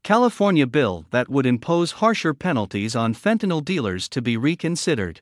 California bill that would impose harsher penalties on fentanyl dealers to be reconsidered.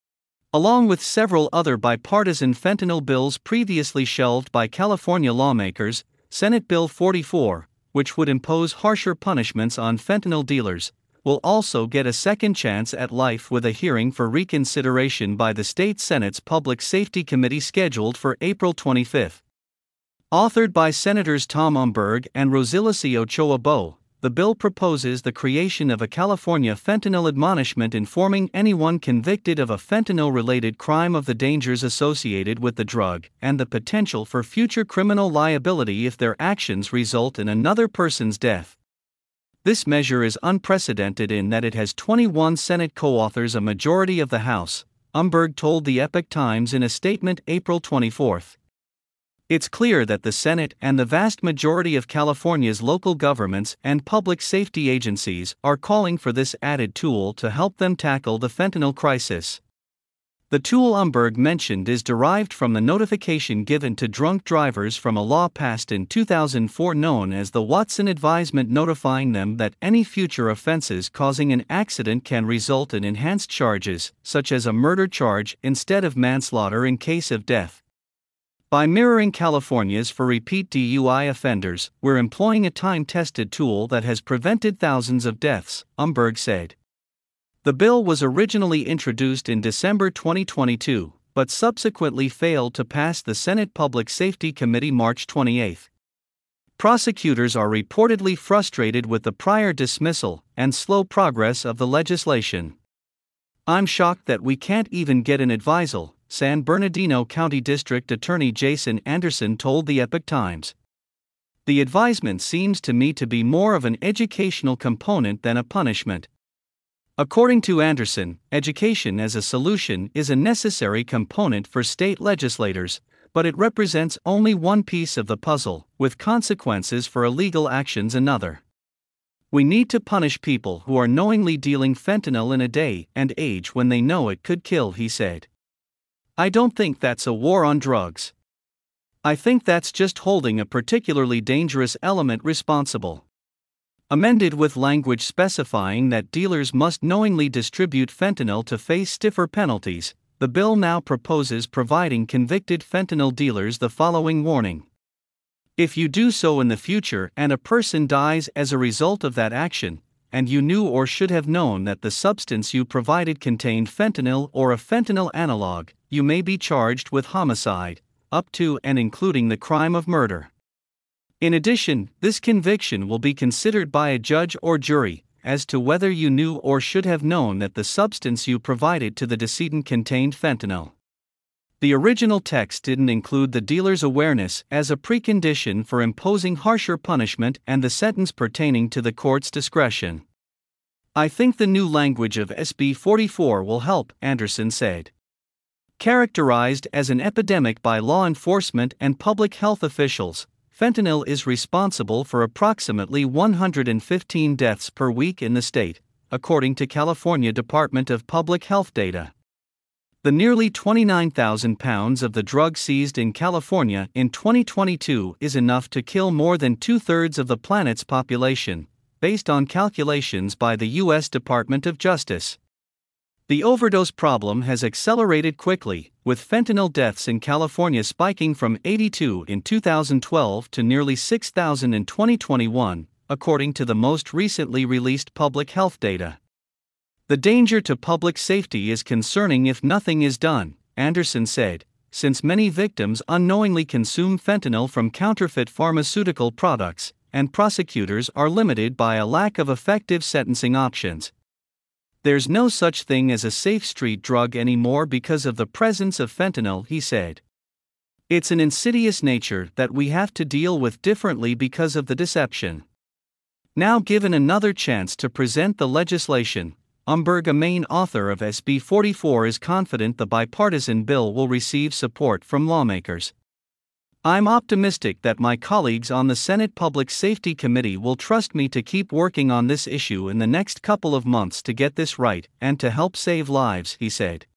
Along with several other bipartisan fentanyl bills previously shelved by California lawmakers, Senate Bill 44, which would impose harsher punishments on fentanyl dealers, will also get a second chance at life with a hearing for reconsideration by the state Senate's Public Safety Committee scheduled for April 25. Authored by Senators Tom Umberg and Rosilasi Ochoa-Bo, the bill proposes the creation of a California fentanyl admonishment informing anyone convicted of a fentanyl-related crime of the dangers associated with the drug and the potential for future criminal liability if their actions result in another person's death. This measure is unprecedented in that it has 21 Senate co-authors, a majority of the House, Umberg told the Epoch Times in a statement April 24. It's clear that the Senate and the vast majority of California's local governments and public safety agencies are calling for this added tool to help them tackle the fentanyl crisis. The tool Umberg mentioned is derived from the notification given to drunk drivers from a law passed in 2004 known as the Watson Advisement, notifying them that any future offenses causing an accident can result in enhanced charges, such as a murder charge instead of manslaughter in case of death. By mirroring California's for repeat DUI offenders, we're employing a time-tested tool that has prevented thousands of deaths, Umberg said. The bill was originally introduced in December 2022, but subsequently failed to pass the Senate Public Safety Committee March 28. Prosecutors are reportedly frustrated with the prior dismissal and slow progress of the legislation. "I'm shocked that we can't even get an advisal," San Bernardino County District Attorney Jason Anderson told the Epoch Times. "The advisement seems to me to be more of an educational component than a punishment." According to Anderson, education as a solution is a necessary component for state legislators, but it represents only one piece of the puzzle, with consequences for illegal actions another. "We need to punish people who are knowingly dealing fentanyl in a day and age when they know it could kill," he said. "I don't think that's a war on drugs. I think that's just holding a particularly dangerous element responsible." Amended with language specifying that dealers must knowingly distribute fentanyl to face stiffer penalties, the bill now proposes providing convicted fentanyl dealers the following warning. If you do so in the future and a person dies as a result of that action, and you knew or should have known that the substance you provided contained fentanyl or a fentanyl analog, you may be charged with homicide, up to and including the crime of murder. In addition, this conviction will be considered by a judge or jury as to whether you knew or should have known that the substance you provided to the decedent contained fentanyl. The original text didn't include the dealer's awareness as a precondition for imposing harsher punishment and the sentence pertaining to the court's discretion. "I think the new language of SB 44 will help," Anderson said. Characterized as an epidemic by law enforcement and public health officials, fentanyl is responsible for approximately 115 deaths per week in the state, according to California Department of Public Health data. The nearly 29,000 pounds of the drug seized in California in 2022 is enough to kill more than two-thirds of the planet's population, based on calculations by the U.S. Department of Justice. The overdose problem has accelerated quickly, with fentanyl deaths in California spiking from 82 in 2012 to nearly 6,000 in 2021, according to the most recently released public health data. "The danger to public safety is concerning if nothing is done," Anderson said, "since many victims unknowingly consume fentanyl from counterfeit pharmaceutical products, and prosecutors are limited by a lack of effective sentencing options. There's no such thing as a safe street drug anymore because of the presence of fentanyl," he said. "It's an insidious nature that we have to deal with differently because of the deception." Now given another chance to present the legislation, Umberg, a main author of SB 44, is confident the bipartisan bill will receive support from lawmakers. "I'm optimistic that my colleagues on the Senate Public Safety Committee will trust me to keep working on this issue in the next couple of months to get this right and to help save lives," he said.